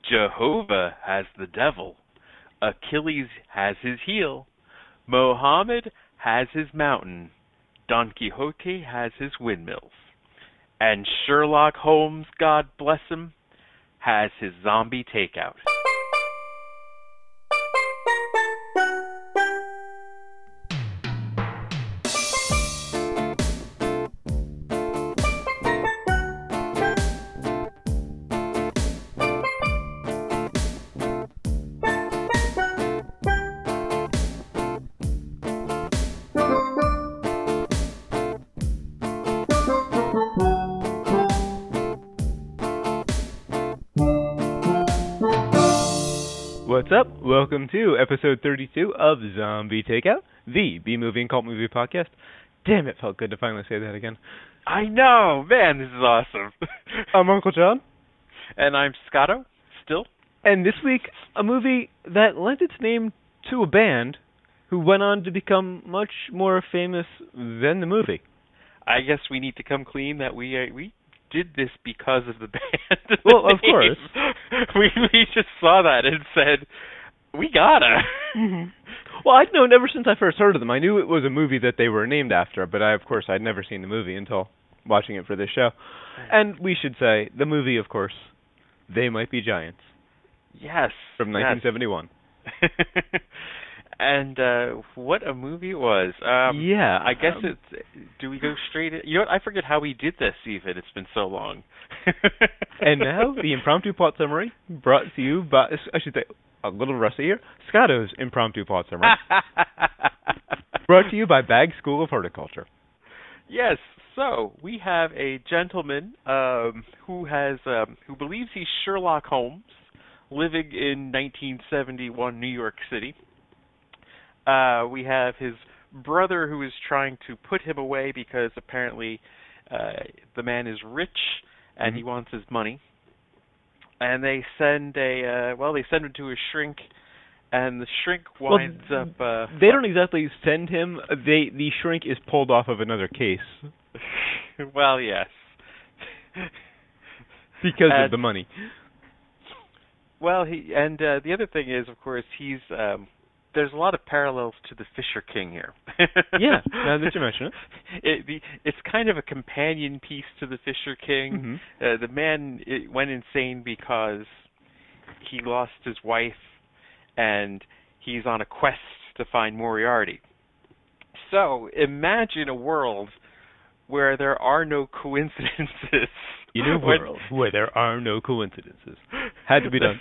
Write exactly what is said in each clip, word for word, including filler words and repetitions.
Jehovah has the devil. Achilles has his heel. Mohammed has his mountain. Don Quixote has his windmills. And Sherlock Holmes, God bless him, has his zombie takeout. What's up? Welcome to episode thirty-two of Zombie Takeout, the B-movie and cult movie podcast. Damn, it felt good to finally say that again. I know! Man, this is awesome. I'm Uncle John. And I'm Scotto, still. And this week, a movie that lent its name to a band who went on to become much more famous than the movie. I guess we need to come clean that we uh, we did this because of the band. Well, of course. we we just saw that and said, we gotta. Mm-hmm. Well, I'd known ever since I first heard of them. I knew it was a movie that they were named after, but I, of course, I'd never seen the movie until watching it for this show. And we should say, the movie, of course, They Might Be Giants. Yes. From nineteen seventy-one. Yes. And uh, what a movie it was. Um, yeah. I guess um, it's... Do we go straight in? You know what? I forget how we did this, even. It's been so long. And now, the impromptu plot summary brought to you by... I should say, a little rusty here. Scotto's impromptu plot summary. Brought to you by Bag School of Horticulture. Yes. So, we have a gentleman um, who has... Um, who believes he's Sherlock Holmes, living in nineteen seventy-one New York City. Uh, we have his brother who is trying to put him away because apparently uh, the man is rich and mm-hmm. he wants his money. And they send a, uh, well, they send him to a shrink, and the shrink winds well, up... Uh, they don't exactly send him. They The shrink is pulled off of another case. Well, yes. Because and, of the money. Well, he and uh, the other thing is, of course, he's... Um, there's a lot of parallels to the Fisher King here. Yeah, now that you mention it. it the, it's kind of a companion piece to the Fisher King. Mm-hmm. Uh, the man it went insane because he lost his wife, and he's on a quest to find Moriarty. So imagine a world where there are no coincidences. In a world where there are no coincidences. Had to be done.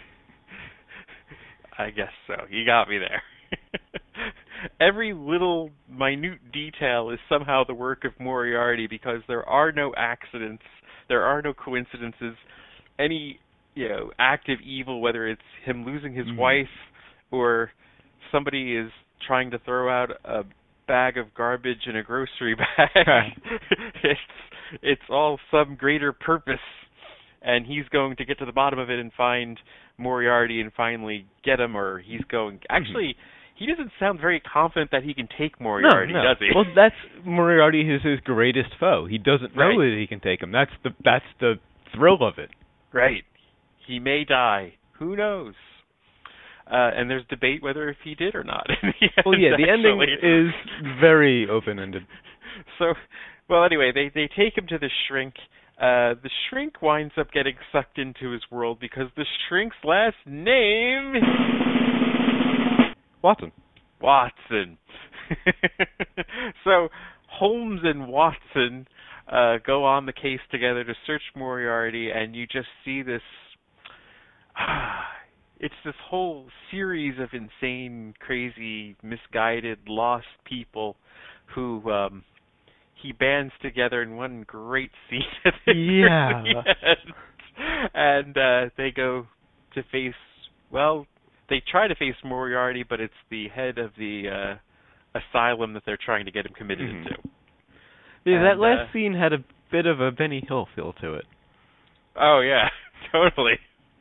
I guess so. You got me there. Every little minute detail is somehow the work of Moriarty because there are no accidents, there are no coincidences. Any, you know, act of evil, whether it's him losing his mm. wife or somebody is trying to throw out a bag of garbage in a grocery bag, it's it's all some greater purpose, and he's going to get to the bottom of it and find Moriarty and finally get him, or he's going... Actually, he doesn't sound very confident that he can take Moriarty, no, no. does he? Well, that's... Moriarty is his greatest foe. He doesn't know right. that he can take him. That's the that's the thrill of it. Right. He may die. Who knows? Uh, and there's debate whether if he did or not. End, well, yeah, the actually. ending is very open-ended. So, well, anyway, they, they take him to the shrink. Uh, the shrink winds up getting sucked into his world because the shrink's last name... Watson. Watson. So, Holmes and Watson uh, go on the case together to search Moriarty, and you just see this... It's this whole series of insane, crazy, misguided, lost people who... Um, he bands together in one great scene at the yeah. end. And uh, they go to face, well, they try to face Moriarty, but it's the head of the uh, asylum that they're trying to get him committed mm-hmm. into. Yeah, and, that last uh, scene had a bit of a Benny Hill feel to it. Oh, yeah, totally.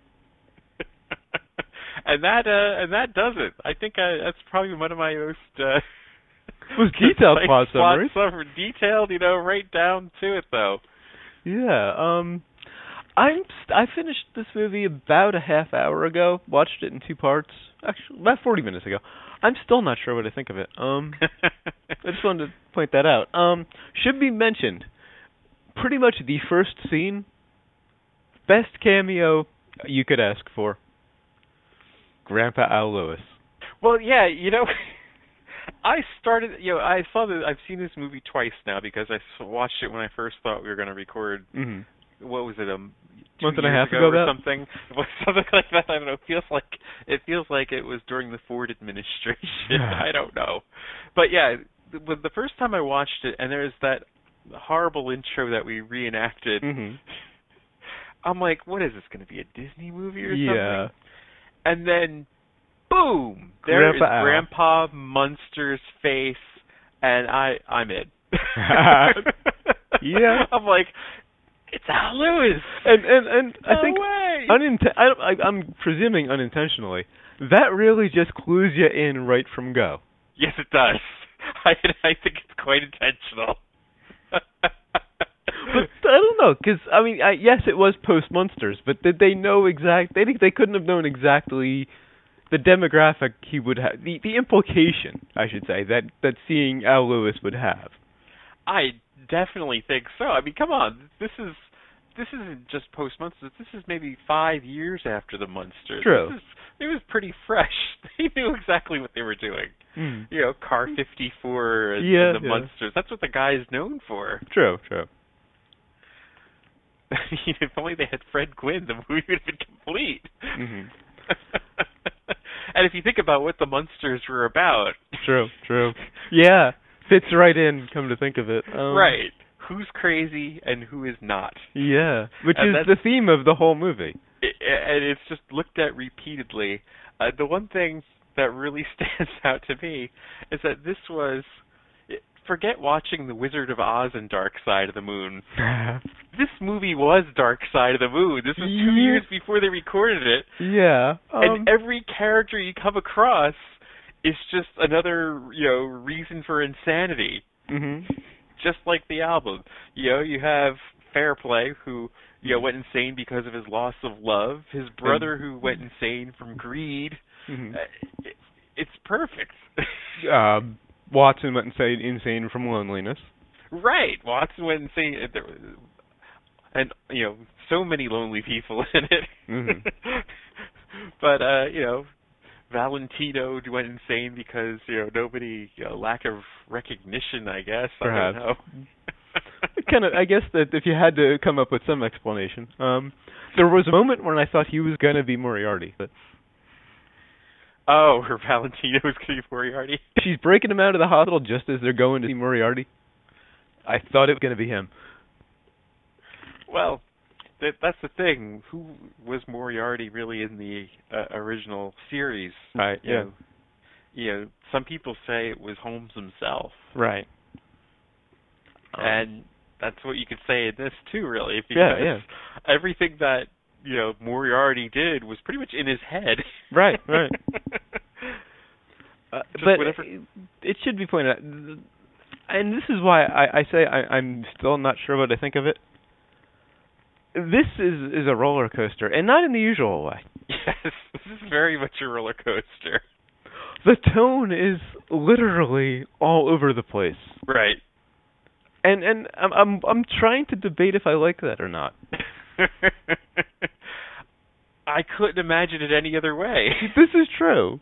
and that uh, and that does it. I think I, that's probably one of my most... Uh, It was detailed like plot summaries. Plot summary, detailed, you know, right down to it, though. Yeah. Um, I'm st- I finished this movie about a half hour ago. Watched it in two parts. Actually, about forty minutes ago. I'm still not sure what I think of it. Um, I just wanted to point that out. Um, should be mentioned. Pretty much the first scene, best cameo you could ask for. Grandpa Al Lewis. Well, yeah, you know, I started, you know, I saw that, I've seen this movie twice now because I s- watched it when I first thought we were going to record. Mm-hmm. What was it, um, two month and a years half ago, ago, or that? something? Something like that. I don't know. It feels like it feels like it was during the Ford administration. I don't know, but yeah, the, the first time I watched it, and there's that horrible intro that we reenacted. Mm-hmm. I'm like, what is this going to be, a Disney movie or yeah. something? And then, boom! There Grandpa is Al. Grandpa Munster's face, and I, I'm in. Yeah. I'm like, it's Al Lewis. And and and no I think way. uninten- I, don't- I, I'm presuming unintentionally. That really just clues you in right from go. Yes, it does. I I think it's quite intentional. But I don't know, because I mean, I, yes, it was post Munsters, but did they know exact? They think they couldn't have known exactly the demographic he would have, the the implication, I should say, that that seeing Al Lewis would have. I definitely think so. I mean, come on, this is this isn't just post Munsters. This is maybe five years after the Munsters. True. This is, it was pretty fresh. They knew exactly what they were doing. Mm. You know, Car fifty-four and, yeah, and the yeah. Munsters. That's what the guy's known for. True, true. If only they had Fred Gwynn, the movie would have been complete. Mm-hmm. And if you think about what the Munsters were about, true, true. Yeah, fits right in. Come to think of it, um, right? Who's crazy and who is not? Yeah, which And is the theme of the whole movie. It, and it's just looked at repeatedly. Uh, the one thing that really stands out to me is that this was. Forget watching The Wizard of Oz and Dark Side of the Moon. This movie was Dark Side of the Moon. This was two yeah. years before they recorded it. Yeah. Um, And every character you come across is just another, you know, reason for insanity. Mm-hmm. Just like the album. You know, you have Fairplay, who, you know, went insane because of his loss of love. His brother, who went insane from greed. Mm-hmm. Uh, it, it's perfect. um, Watson went insane, insane from loneliness. Right. Watson went insane. And, you know, so many lonely people in it. Mm-hmm. But, uh, you know, Valentino went insane because, you know, nobody, you know, lack of recognition, I guess. Perhaps. I don't know. kind of, I guess that if you had to come up with some explanation, um, there was a moment when I thought he was going to be Moriarty. But oh, her Valentino was going to be Moriarty? She's breaking him out of the hospital just as they're going to see Moriarty. I thought it was going to be him. Well, that, that's the thing. Who was Moriarty really in the uh, original series? Right, you yeah. Know, you know, some people say it was Holmes himself. Right. And that's what you could say in this, too, really. Because yeah, yeah. everything that, you know, Moriarty did was pretty much in his head. Right, right. uh, but whatever. it should be pointed out, and this is why I, I say I, I'm still not sure what I think of it. This is, is a roller coaster, and not in the usual way. Yes, this is very much a roller coaster. The tone is literally all over the place. Right. And and I'm I'm I'm trying to debate if I like that or not. I couldn't imagine it any other way. This is true.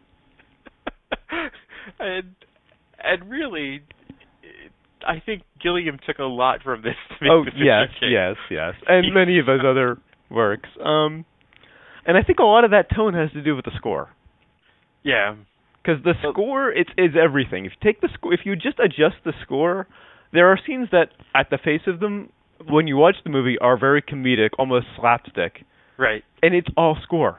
and and really, I think Gilliam took a lot from this to make oh this yes, interesting. yes, yes, and many of his other works. Um, and I think a lot of that tone has to do with the score. Yeah, because the well, score it's is everything. If you take the score, if you just adjust the score, there are scenes that, at the face of them, when you watch the movie, are very comedic, almost slapstick. Right. And it's all score.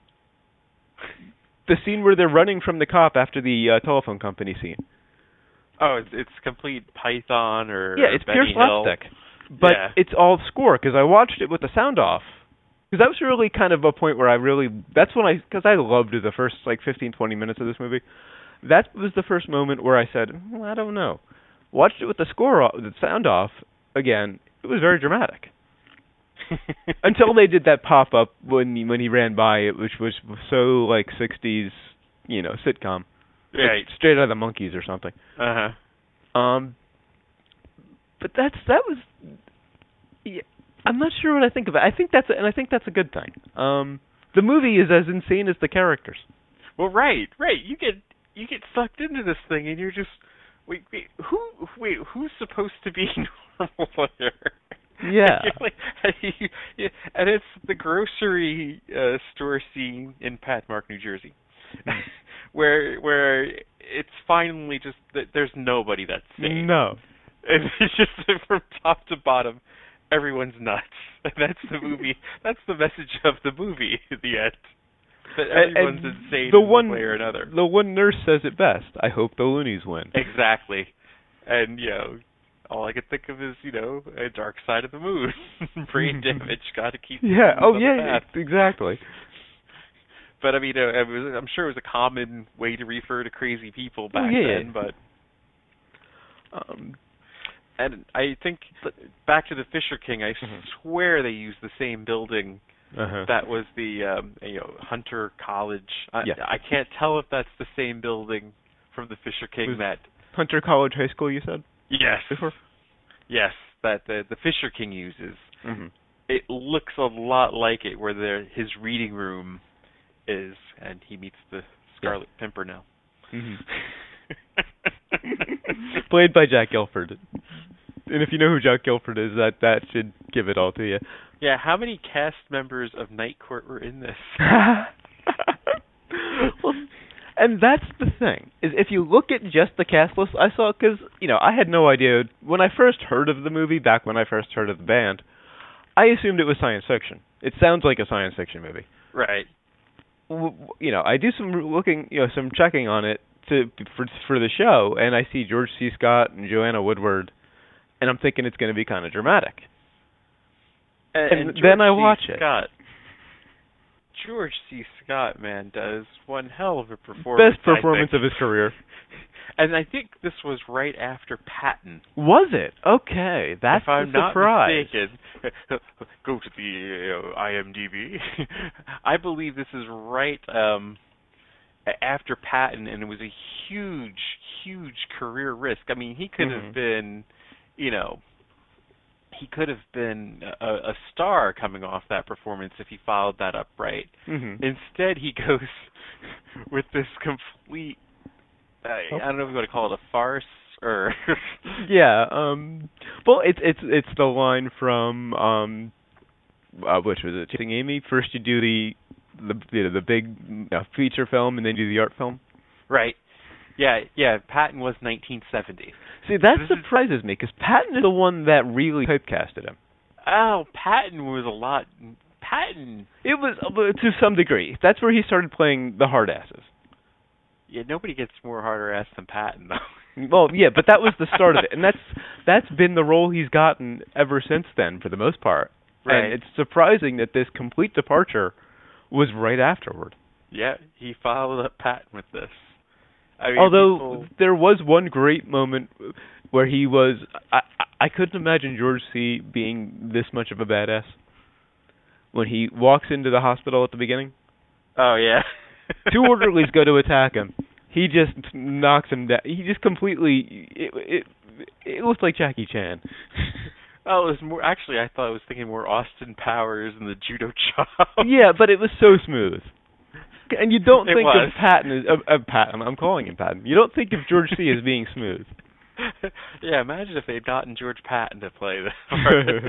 The scene where they're running from the cop after the uh, telephone company scene. Oh, it's, it's complete Python or yeah, it's Benny pure Hill. slapstick. But yeah. it's all score because I watched it with the sound off. Because that was really kind of a point where I really that's when I because I loved the first like fifteen, twenty minutes of this movie. That was the first moment where I said, well, I don't know. Watched it with the score off, the sound off again. It was very dramatic. Until they did that pop up when he, when he ran by it, which was so like sixties, you know, sitcom, right? Like straight out of the Monkees or something. Uh huh. Um, but that's that was. Yeah, I'm not sure what I think of it. I think that's a, and I think that's a good thing. Um, the movie is as insane as the characters. Well, right, right. You get you get sucked into this thing, and you're just wait, wait, who, wait, who's supposed to be normal here? Yeah. like, yeah, and it's the grocery uh, store scene in Patmark, New Jersey, where where it's finally just that there's nobody that's sane. No. It's just from top to bottom, everyone's nuts. And that's the movie. That's the message of the movie at the end. That everyone's and insane the in one, one way or another. The one nurse says it best. I hope the loonies win. Exactly. And, you know, all I could think of is, you know, a dark side of the moon. Brain damage. Got to keep. Yeah. Oh, on yeah. the Exactly. But I mean, uh, it was, I'm sure it was a common way to refer to crazy people back oh, yeah. then. But. Um. And I think, back to the Fisher King, I mm-hmm. swear they used the same building. Uh-huh. That was the um, you know Hunter College. I, yeah. I can't tell if that's the same building from the Fisher King. Was that Hunter College High School, you said? Yes. Before? Yes, that the the Fisher King uses. Mm-hmm. It looks a lot like it, where the his reading room is, and he meets the Scarlet yeah. Pimpernel. Mm-hmm. Played by Jack Gilford. And if you know who Jack Gilford is, that, that should give it all to you. Yeah, how many cast members of Night Court were in this? Well, and that's the thing, is if you look at just the cast list, I saw, because, you know, I had no idea, when I first heard of the movie, back when I first heard of the band, I assumed it was science fiction. It sounds like a science fiction movie. Right. You know, I do some looking, you know, some checking on it to for for the show, and I see George C. Scott and Joanna Woodward, and I'm thinking it's going to be kind of dramatic. And, and, and then I C. watch Scott. it. George C. Scott, man, does one hell of a performance. Best performance of his career. And I think this was right after Patton. Was it? Okay, that's if I'm the surprise. Not mistaken, go to the uh, I M D B. I believe this is right um, after Patton, and it was a huge, huge career risk. I mean, he could mm-hmm. have been, you know, he could have been a, a star coming off that performance if he followed that up right. Mm-hmm. Instead, he goes with this complete, uh, oh. I don't know if you want to call it a farce or. yeah. Um. Well, it's it's it's the line from um, uh, which was it? Chasing Amy. First, you do the the you know, the big uh, feature film, and then you do the art film. Right. Yeah, yeah, Patton was nineteen seventy. See, that this surprises is, me, because Patton is the one that really typecasted him. Oh, Patton was a lot... Patton... It was, uh, to some degree. That's where he started playing the hard asses. Yeah, nobody gets more harder ass than Patton, though. Well, yeah, but that was the start of it. And that's that's been the role he's gotten ever since then, for the most part. Right. And it's surprising that this complete departure was right afterward. Yeah, he followed up Patton with this. I mean, Although people... there was one great moment where he was, I, I couldn't imagine George C. being this much of a badass. When he walks into the hospital at the beginning. Oh, yeah. Two orderlies go to attack him. He just knocks him down. He just completely, it, it, it looked like Jackie Chan. Oh, it was more, actually, I thought I was thinking more Austin Powers and the judo chop. Yeah, but it was so smooth. And you don't it think was. of Patton as of, of Patton. I'm calling him Patton. You don't think of George C. as being smooth. Yeah, imagine if they'd gotten George Patton to play this.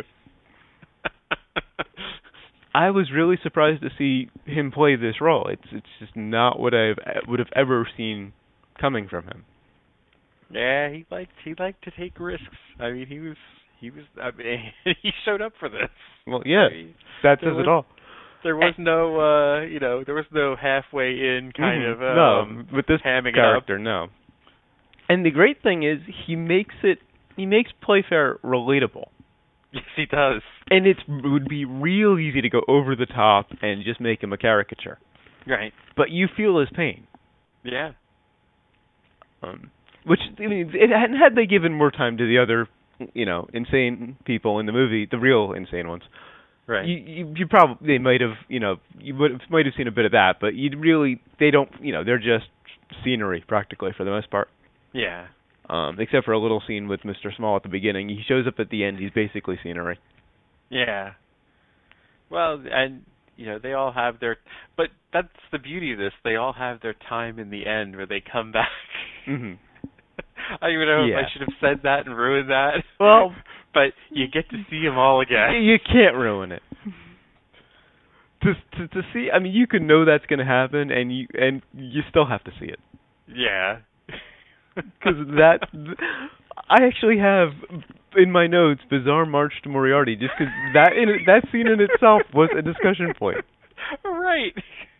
I was really surprised to see him play this role. It's it's just not what I would have ever seen coming from him. Yeah, he liked he liked to take risks. I mean, he was he was I mean, he showed up for this. Well, yeah, I mean, that says was, it all. There was no, uh, you know, there was no halfway in kind mm-hmm. of um, no with this hamming character, it up. no. And the great thing is, he makes it he makes Playfair relatable. Yes, he does. And it would be real easy to go over the top and just make him a caricature. Right. But you feel his pain. Yeah. Um, which I mean, it, and had they given more time to the other, you know, insane people in the movie, the real insane ones. Right. You, you you probably they might have you know you would have, might have seen a bit of that, but you really they don't you know they're just scenery practically for the most part. Yeah. Um, except for a little scene with Mister Small at the beginning. He shows up at the end. He's basically scenery. Yeah. Well, and you know they all have their, but that's the beauty of this. They all have their time in the end where they come back. Mm-hmm. I don't even know Yeah. if I should have said that and ruined that. Well, but you get to see them all again. You can't ruin it. to, to to see, I mean, you can know that's going to happen, and you and you still have to see it. Yeah. Because that, I actually have in my notes "Bizarre March to Moriarty" just because that in that scene in itself was a discussion point. Right.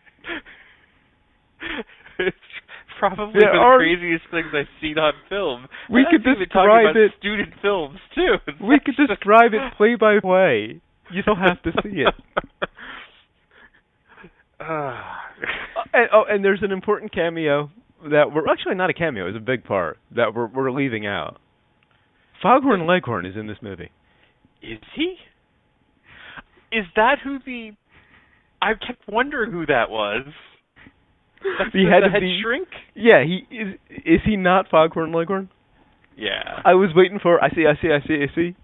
It's probably There the are, craziest things I've seen on film. We and could I'm even describe talking about it. student films too. We could describe it play by play. You don't have to see it. uh, and, oh, and there's an important cameo that we're actually not a cameo; it's a big part that we're we're leaving out. Foghorn Leghorn is in this movie. Is he? Is that who the? I kept wondering who that was. That's He the, had the to head be, shrink. Yeah, he is. Is he not Foghorn Leghorn? Yeah. I was waiting for. I see. I see. I see. I see.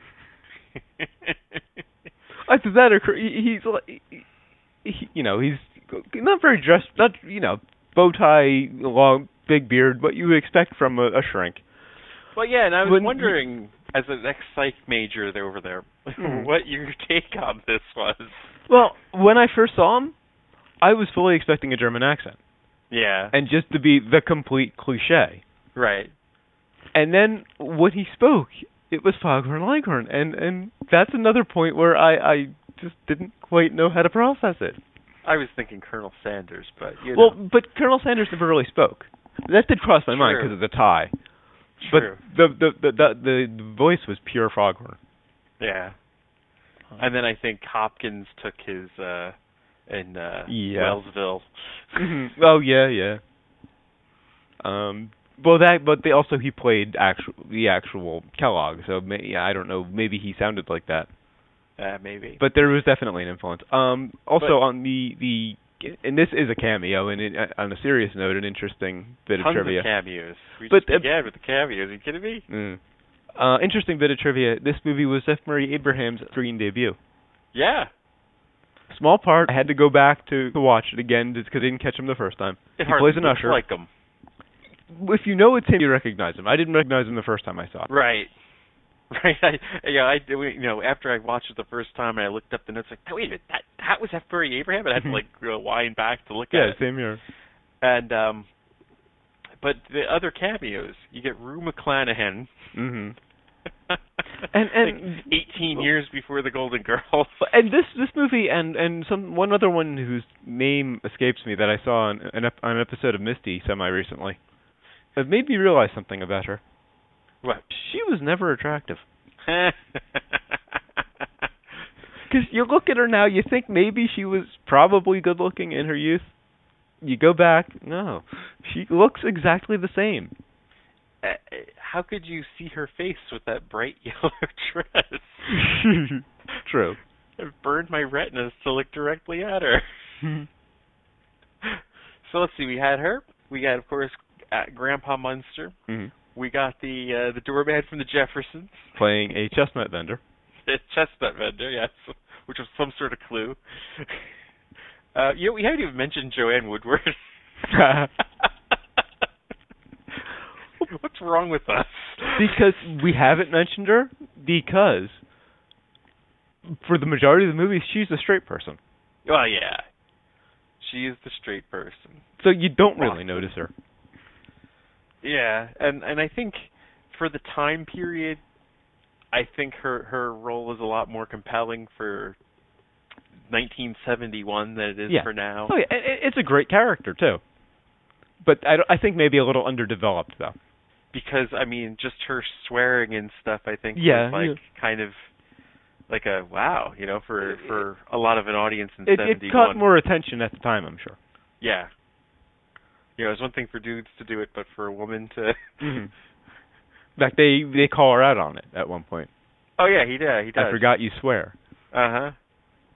I thought that occur. He, he's like, he, he, you know, he's not very dressed. Not you know, bow tie, long, big beard. What you would expect from a, a shrink. Well, yeah, and I was When wondering, you, as an ex-psych major there over there, mm. what your take on this was. Well, when I first saw him, I was fully expecting a German accent. Yeah. And just to be the complete cliche. Right. And then when he spoke, it was Foghorn Leghorn, and and that's another point where I I just didn't quite know how to process it. I was thinking Colonel Sanders, but you well, know. but Colonel Sanders never really spoke. That did cross my True. mind because of the tie. True. But the the, the the the voice was pure Foghorn. Yeah. And then I think Hopkins took his uh in uh yeah. Wellsville. Mm-hmm. Oh yeah, yeah. Um well that but they also he played actual the actual Kellogg, so may, yeah, I don't know, maybe he sounded like that. Uh maybe. But there was definitely an influence. Um also but, on the the and this is a cameo, and it, uh, on a serious note, an interesting bit Tons of trivia. Of cameos. We but, just began uh, with the cameos. Are you kidding me? Mm. Uh, interesting bit of trivia. This movie was F. Murray Abraham's screen debut. Yeah. Small part. I had to go back to, to watch it again because I didn't catch him the first time. It he plays an usher. Like him. If you know it's him, you recognize him. I didn't recognize him the first time I saw it. Right. Right. I, yeah. I you know after I watched it the first time and I looked up the notes like, oh, wait a minute, that that was F. Murray Abraham. And I had to like rewind back to look yeah, at it. Yeah, same here. And um, but the other cameos, you get Rue McClanahan. Mm-hmm. and and like eighteen years before the Golden Girls. And this this movie and and some one other one whose name escapes me that I saw on an, ep- on an episode of Misty semi recently. It made me realize something about her. What? She was never attractive. Because you look at her now, you think maybe she was probably good looking in her youth. You go back, no, she looks exactly the same. Uh, how could you see her face with that bright yellow dress? True. It burned my retinas to look directly at her. So let's see, we had her. We had, of course, uh, Grandpa Munster. Mm-hmm. We got the uh, the doorman from the Jeffersons. Playing a chestnut vendor. A chestnut vendor, yes, which was some sort of clue. Uh, you know, we haven't even mentioned Joanne Woodward. What's wrong with us? Because we haven't mentioned her, because for the majority of the movie, she's a straight person. Well, yeah. She is the straight person. So you don't really notice her. Yeah, and and I think for the time period, I think her, her role is a lot more compelling for nineteen seventy-one than it is yeah. for now. Oh, yeah. It's a great character, too. But I, I think maybe a little underdeveloped, though. Because, I mean, just her swearing and stuff, I think, yeah, was like yeah. kind of like a wow, you know, for, for a lot of an audience in it, seventy-one. It caught more attention at the time, I'm sure. Yeah. You know, it was one thing for dudes to do it, but for a woman to... Mm-hmm. In fact, they, they call her out on it at one point. Oh, yeah, he did. He does. I forgot you swear. Uh-huh.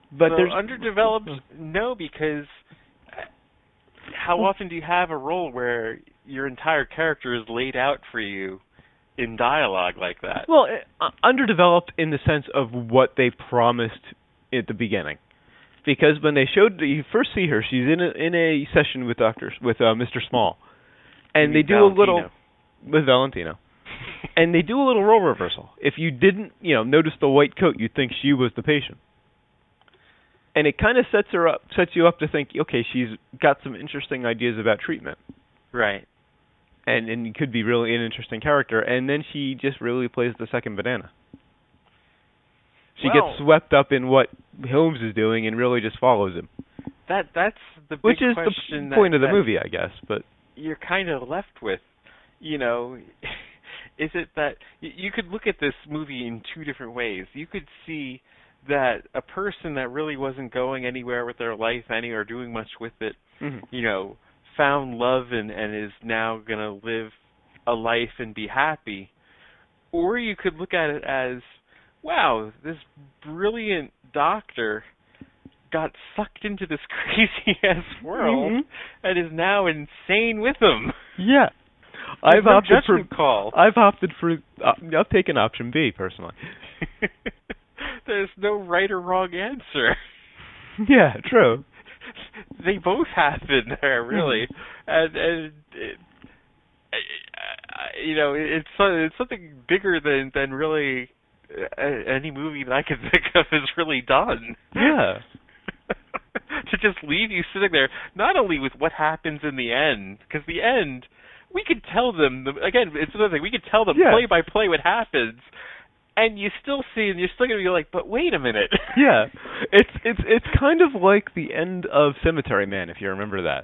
But so there's underdeveloped, no, because how often do you have a role where your entire character is laid out for you in dialogue like that? Well, uh, underdeveloped in the sense of what they promised at the beginning. Because when they showed, you first see her, she's in a, in a session with doctors, with uh, Mister Small. And they do Valentino. a little, with Valentino. And they do a little role reversal. If you didn't, you know, notice the white coat, you'd think she was the patient. And it kind of sets her up, sets you up to think, okay, she's got some interesting ideas about treatment. Right. And and could be really an interesting character. And then she just really plays the second banana. She well, gets swept up in what Holmes is doing and really just follows him. That that's the big Which is question the point that, of the that movie, I guess. But you're kind of left with, you know, is it that you could look at this movie in two different ways. You could see that a person that really wasn't going anywhere with their life any or doing much with it, mm-hmm. you know, found love and, and is now going to live a life and be happy. Or you could look at it as, wow, this brilliant doctor got sucked into this crazy-ass world mm-hmm. and is now insane with him. Yeah. There's I've no opted for call. I've opted for uh, I've taken option B personally. There's no right or wrong answer. Yeah, true. They both happen there, really, and and it, you know it's it's something bigger than than really any movie that I can think of has really done. Yeah. To just leave you sitting there, not only with what happens in the end, because the end, we could tell them, again, it's another thing, we could tell them yeah. play by play what happens, and you still see, and you're still going to be like, but wait a minute. Yeah. It's it's it's kind of like the end of Cemetery Man, if you remember that.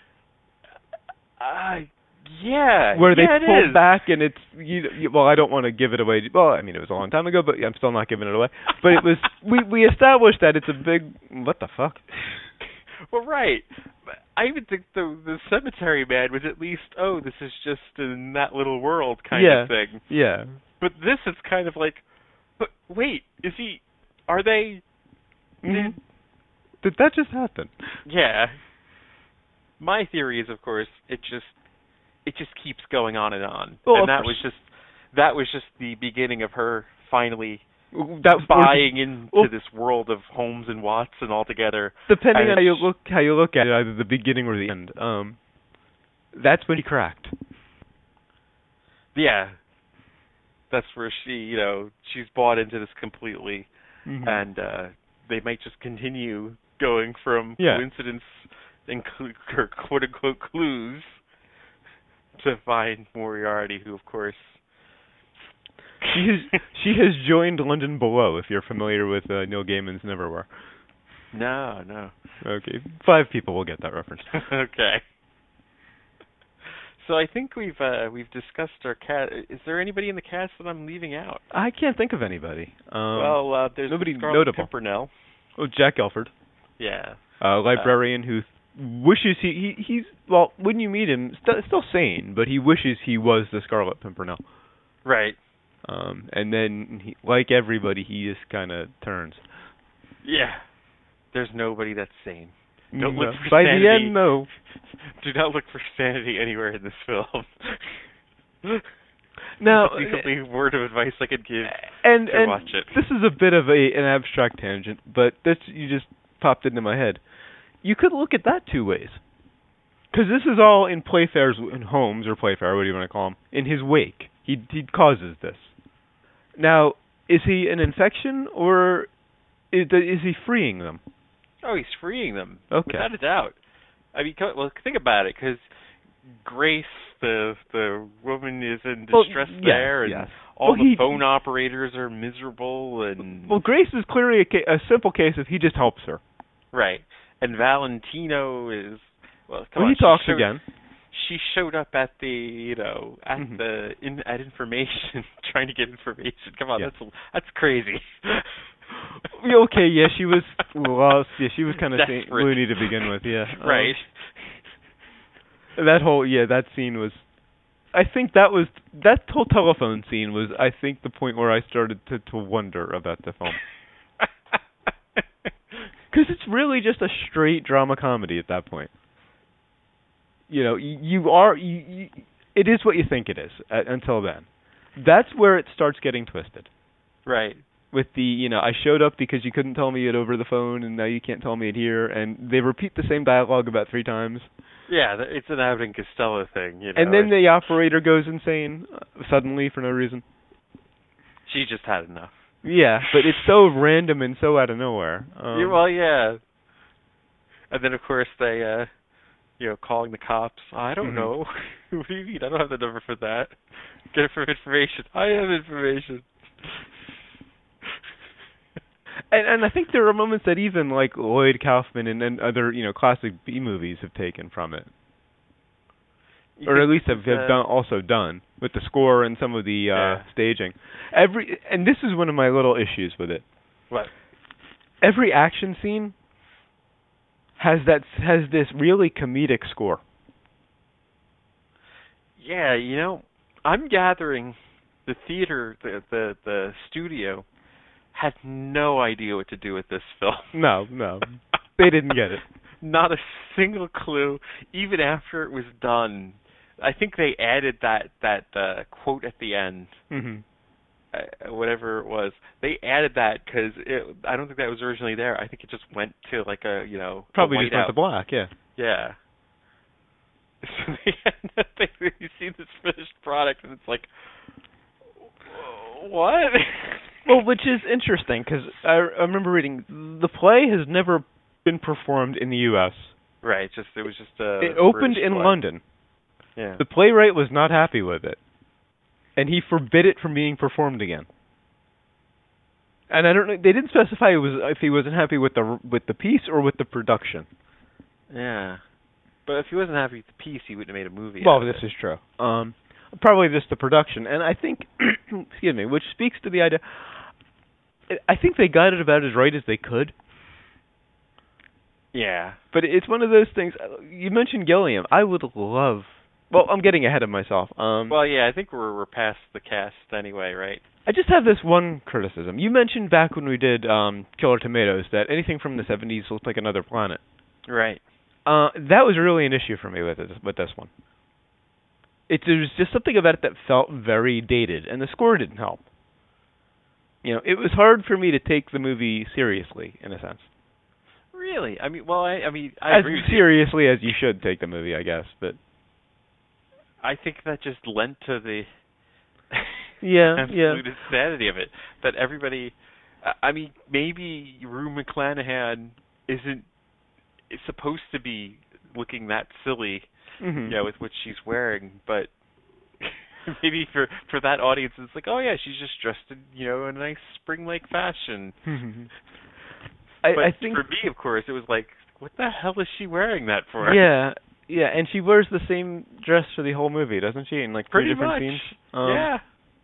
Uh, yeah. Where they yeah, pull is. back and it's, you, you, well, I don't want to give it away. Well, I mean, it was a long time ago, but I'm still not giving it away. But it was, we, we established that it's a big, what the fuck? Well, right. I even think the the Cemetery Man was at least, oh, this is just in that little world kind yeah. of thing. Yeah. But this is kind of like, but wait, is he, are they? Mm-hmm. Did, did that just happen? Yeah. My theory is, of course, it just, it just keeps going on and on, well, and that was just, that was just the beginning of her finally. That buying into well, this world of Holmes and Watson altogether. Depending on how you look, how you look at it, either the beginning or the end. Um, that's when he cracked. Yeah, that's where she, you know, she's bought into this completely, mm-hmm. and uh, they might just continue going from yeah. coincidence and cl- or quote unquote clues to find Moriarty, who, of course. She has she has joined London Below, if you're familiar with uh, Neil Gaiman's Neverwhere. No, no. Okay, five people will get that reference. Okay. So I think we've uh, we've discussed our cast. Is there anybody in the cast that I'm leaving out? I can't think of anybody. Um, well, uh, there's nobody Scarlett notable. Pimpernel. Oh, Jack Elford. Yeah. A uh, librarian uh, who wishes he, he he's well when you meet him st- still sane, but he wishes he was the Scarlet Pimpernel. Right. Um, and then, he, like everybody, he just kind of turns. Yeah. There's nobody that's sane. Don't no. look for By sanity. the end, no. Do not look for sanity anywhere in this film. Now, that's the only word of advice I could give and, to and watch it. This is a bit of a an abstract tangent, but this you just popped into my head. You could look at that two ways. Because this is all in Playfair's, in Holmes, or Playfair, what do you want to call him, in his wake. He he causes this. Now, is he an infection, or is, the, is he freeing them? Oh, he's freeing them. Okay. Without a doubt. I mean, well, think about it, because Grace, the the woman, is in distress well, yes, there, and yes. all well, the he, phone operators are miserable, and... Well, Grace is clearly a, ca- a simple case of he just helps her. Right. And Valentino is... Well, come well on, he talks showed, again. She showed up at the, you know, at mm-hmm. the in, at information, trying to get information. Come on, yeah. that's that's crazy. Okay, yeah, she was lost. Yeah, she was kind of loony to begin with. Yeah, right. Um, that whole yeah, that scene was. I think that was that whole telephone scene was. I think the point where I started to to wonder about the film. Because it's really just a straight drama comedy at that point. You know, you, you are, you, you, it is what you think it is uh, until then. That's where it starts getting twisted. Right. With the, you know, I showed up because you couldn't tell me it over the phone, and now you can't tell me it here, and they repeat the same dialogue about three times. Yeah, it's an Abbott and Costello thing, you know. And then the operator goes insane uh, suddenly for no reason. She just had enough. Yeah, but it's so random and so out of nowhere. Um, yeah, well, yeah. And then, of course, they, uh, you know, calling the cops. I don't mm-hmm. know. What do you mean? I don't have the number for that. Get it from information. I have information. and, and I think there are moments that even, like, Lloyd Kaufman and, and other, you know, classic B movies have taken from it. You or at least have, have uh, done, also done with the score and some of the uh, yeah. staging. Every and this is one of my little issues with it. What? Every action scene has that has this really comedic score. Yeah, you know, I'm gathering the theater, the the, the studio, had no idea what to do with this film. No, no, they didn't get it. Not a single clue. Even after it was done. I think they added that that uh, quote at the end, mm-hmm. uh, whatever it was. They added that because I don't think that was originally there. I think it just went to like a you know probably a just went to black. Yeah. Yeah. So they had nothing. You see this finished product and it's like, what? Well, which is interesting because I, I remember reading the play has never been performed in the U S. Right. Just it was just a. It opened British in play. London. Yeah. The playwright was not happy with it, and he forbid it from being performed again. And I don't know. They didn't specify it was if he wasn't happy with the with the piece or with the production. Yeah, but if he wasn't happy with the piece, he wouldn't have made a movie. Well, this is true. Um, probably just the production, and I think, excuse me, which speaks to the idea. I think they got it about as right as they could. Yeah, but it's one of those things. You mentioned Gilliam. I would love. Well, I'm getting ahead of myself. Um, well, yeah, I think we're we're past the cast anyway, right? I just have this one criticism. You mentioned back when we did um, Killer Tomatoes that anything from the seventies looked like another planet. Right. Uh, that was really an issue for me with it, with this one. It there was just something about it that felt very dated, and the score didn't help. You know, it was hard for me to take the movie seriously, in a sense. Really? I mean, well, I, I mean, I as agree with seriously you. as you should take the movie, I guess, but. I think that just lent to the yeah, absolute yeah. insanity of it. That everybody, I mean, maybe Rue McClanahan isn't is supposed to be looking that silly, mm-hmm. you know, with what she's wearing, but maybe for for that audience, it's like, oh yeah, she's just dressed in, you know, a nice spring-like fashion. I, but I think for me, of course, it was like, what the hell is she wearing that for? Yeah. Yeah, and she wears the same dress for the whole movie, doesn't she? In like three Pretty different much. scenes. Um, yeah.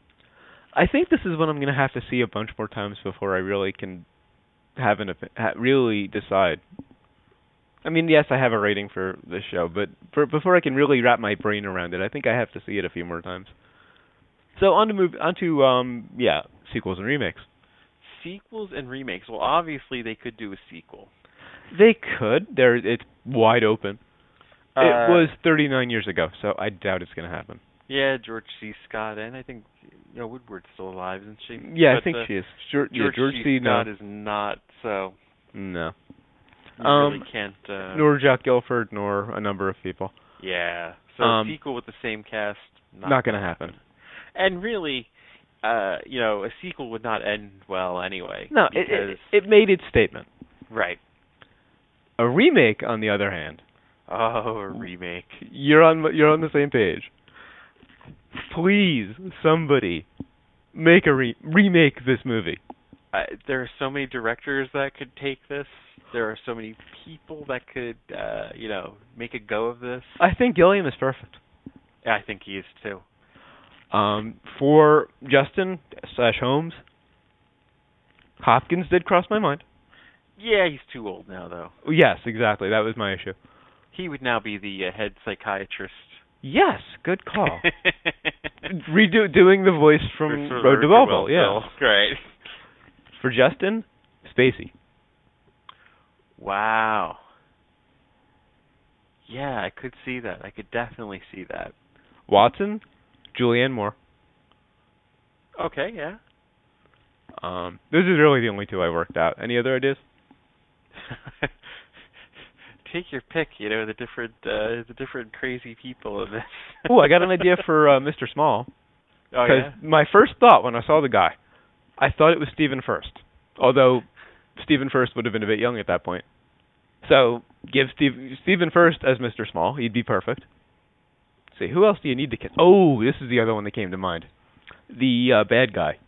I think this is what I'm going to have to see a bunch more times before I really can have an ha- really decide. I mean, yes, I have a rating for this show, but for, before I can really wrap my brain around it, I think I have to see it a few more times. So on to move on to um yeah sequels and remakes. Sequels and remakes. Well, obviously they could do a sequel. They could. There, it's wide open. Uh, it was thirty-nine years ago, so I doubt it's going to happen. Yeah, George C. Scott, and I think you know Woodward's still alive, isn't she? Yeah, but I think uh, she is. George, George, yeah, George C. C. Scott no. is not. So no. You um, really can't. Uh, nor Jack Gilford, nor a number of people. Yeah. So um, a sequel with the same cast. Not, not going to happen. And really, uh, you know, a sequel would not end well anyway. No, it, it it made its statement. Right. A remake, on the other hand. Oh, a remake. You're on you're on the same page. Please, somebody, make a re- remake this movie. Uh, there are so many directors that could take this. There are so many people that could, uh, you know, make a go of this. I think Gilliam is perfect. Yeah, I think he is too. Um, for Justin slash Holmes, Hopkins did cross my mind. Yeah, he's too old now, though. Yes, exactly. That was my issue. He would now be the uh, head psychiatrist. Yes, good call. Redo doing the voice from For, Road to Belleville, yeah. Right. For Justin, Spacey. Wow. Yeah, I could see that. I could definitely see that. Watson, Julianne Moore. Okay, yeah. Um, those are really the only two I worked out. Any other ideas? Take your pick. You know the different uh, the different crazy people in this. Oh, I got an idea for uh, Mister Small. Oh Because yeah. my first thought when I saw the guy, I thought it was Stephen First. Although Stephen First would have been a bit young at that point. So give Steve, Stephen First as Mister Small. He'd be perfect. Let's see, who else do you need to kiss? Oh, this is the other one that came to mind. The uh, bad guy.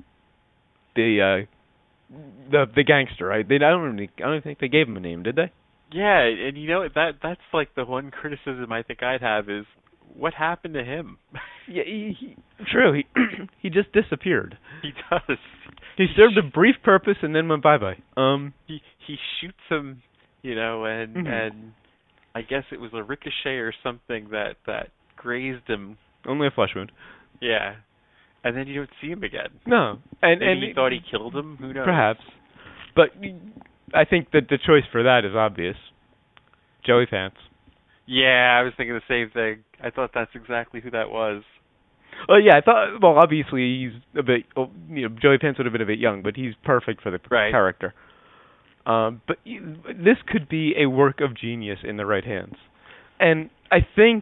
The uh, the the gangster, right? They I don't really, I don't think they gave him a name, did they? Yeah, and you know that that's like the one criticism I think I'd have is what happened to him? Yeah, he, he, true. He he just disappeared. He does. He served a brief purpose and then went bye bye. Um, he he shoots him, you know, and mm-hmm. and I guess it was a ricochet or something that that grazed him. Only a flesh wound. Yeah, and then you don't see him again. No, and Maybe and he thought he killed him. Who knows? Perhaps, but I think that the choice for that is obvious. Joey Pants. Yeah, I was thinking the same thing. I thought that's exactly who that was. Well, yeah, I thought. Well, obviously he's a bit. Well, you know, Joey Pants would have been a bit young, but he's perfect for the right. character. Um, but you, this could be a work of genius in the right hands, and I think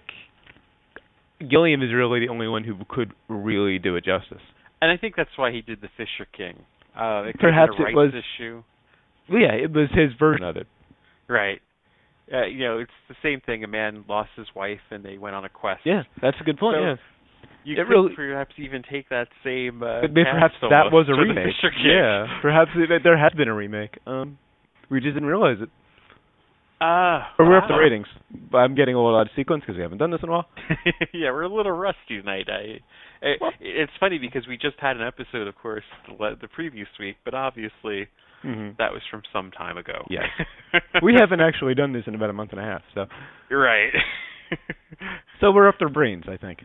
Gilliam is really the only one who could really do it justice. And I think that's why he did the Fisher King. Uh, it Perhaps it was issue. Well, yeah, it was his version of it. Right. Uh, you know, it's the same thing. A man lost his wife, and they went on a quest. Yeah, that's a good point. So yeah, you it could really, perhaps even take that same. Uh, but perhaps that was a remake. Yeah, perhaps it, there has been a remake. Um, we just didn't realize it. Ah, uh, or we're wow. up the ratings. I'm getting a little out of sequence because we haven't done this in a while. Yeah, we're a little rusty tonight. I, it, well, it's funny because we just had an episode, of course, the, the previous week, but obviously. Mm-hmm. That was from some time ago. Yes. We haven't actually done this in about a month and a half, so. You're right. So we're up to brains, I think.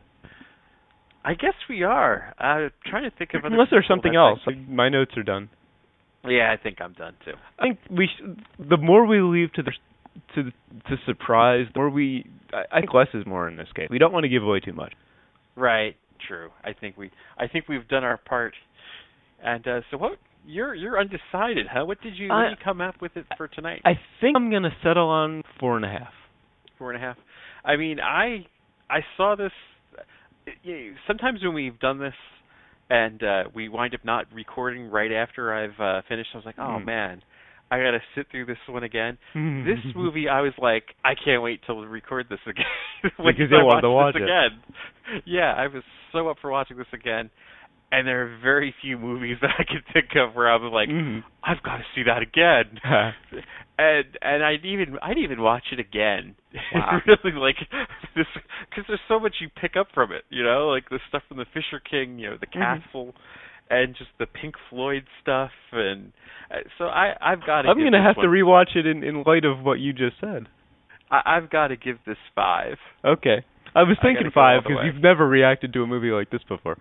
I guess we are. I'm trying to think of other Unless there's something else. Like, my notes are done. Yeah, I think I'm done too. I think we sh- the more we leave to the to to surprise, the more we I, I think less is more in this case. We don't want to give away too much. Right. True. I think we I think we've done our part. And uh, so what You're you're undecided, huh? What did you, I, what did you come up with it for tonight? I think I'm gonna settle on four and a half. Four and a half. I mean, I I saw this. You know, sometimes when we've done this, and uh, we wind up not recording right after I've uh, finished, I was like, oh mm. man, I gotta sit through this one again. This movie, I was like, I can't wait till we record this again. Because you want to watch it again. Yeah, I was so up for watching this again. And there are very few movies that I can think of where I was like, mm-hmm. I've got to see that again. and and I'd even I'd even watch it again. Wow. Really like this because there's so much you pick up from it. You know, like the stuff from the Fisher King, you know, the mm-hmm. castle, and just the Pink Floyd stuff. And uh, so I I've got to. I'm going to have one, to rewatch it in in light of what you just said. I, I've got to give this five. Okay, I was thinking I five because you've never reacted to a movie like this before.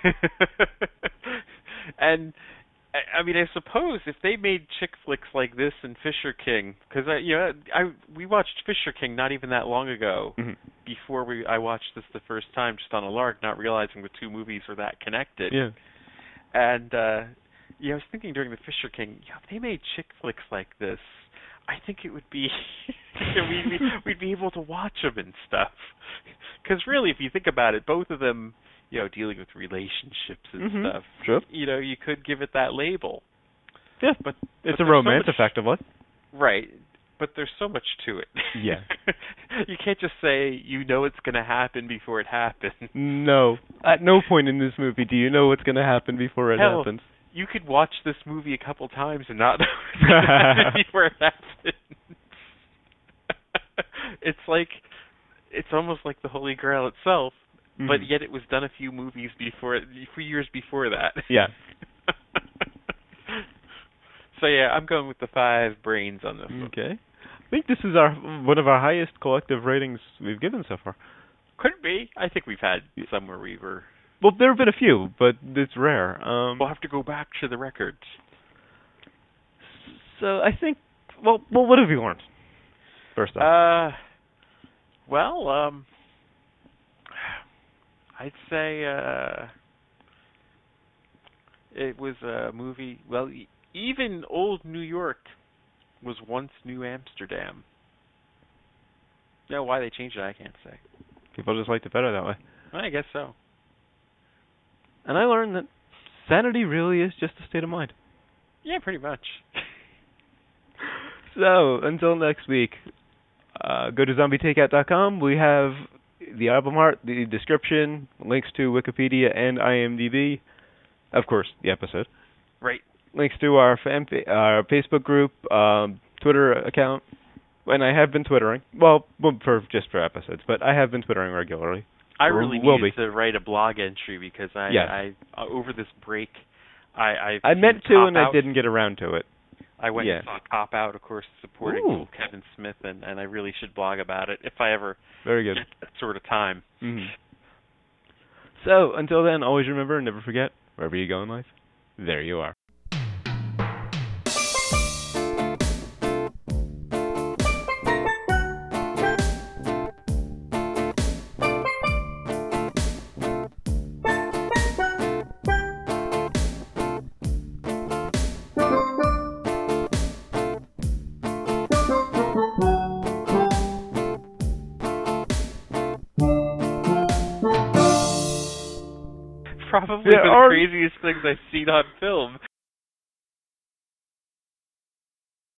And I mean, I suppose if they made chick flicks like this and Fisher King, because I, you know, I we watched Fisher King not even that long ago. Mm-hmm. Before we, I watched this the first time just on a lark, not realizing the two movies were that connected. Yeah. And uh, yeah, I was thinking during the Fisher King, yeah, if they made chick flicks like this, I think it would be we'd be we'd be able to watch them and stuff. Because really, if you think about it, both of them. You know, dealing with relationships and mm-hmm. stuff. Sure. You know, you could give it that label. Yeah, but it's but a romance, so much, effectively. Right, but there's so much to it. Yeah. You can't just say you know it's going to happen before it happens. No. At no point in this movie do you know what's going to happen before it Hell, happens. You could watch this movie a couple times and not know what's going to happen before it happens. It's like, it's almost like the Holy Grail itself. Mm-hmm. But yet it was done a few movies before, a few years before that. Yeah. So yeah, I'm going with the five brains on this one. Okay. I think this is our one of our highest collective ratings we've given so far. Could be. I think we've had some where we were... Well, there have been a few, but it's rare. Um, we'll have to go back to the records. So I think well, well, what have you learned? First off. Uh, well, um, I'd say uh, it was a movie. Well, e- even old New York was once New Amsterdam. No, why they changed it, I can't say. People just liked it better that way. I guess so. And I learned that sanity really is just a state of mind. Yeah, pretty much. So, until next week, uh, go to zombie takeout dot com. We have the album art, the description, links to Wikipedia and IMDb. Of course, the episode. Right. Links to our fan fa- our Facebook group, um, Twitter account. And I have been Twittering. Well, for just for episodes, but I have been Twittering regularly. I really will needed be. to write a blog entry because I, Yes. I uh, over this break, I I, I meant to, and Cop I didn't get around to it. I went Yeah. and saw Cop Out, of course, supporting Ooh. Kevin Smith, and, and I really should blog about it if I ever Very good. get that sort of time. Mm-hmm. So, until then, always remember and never forget, wherever you go in life, there you are. Probably There the are- craziest things I've seen on film.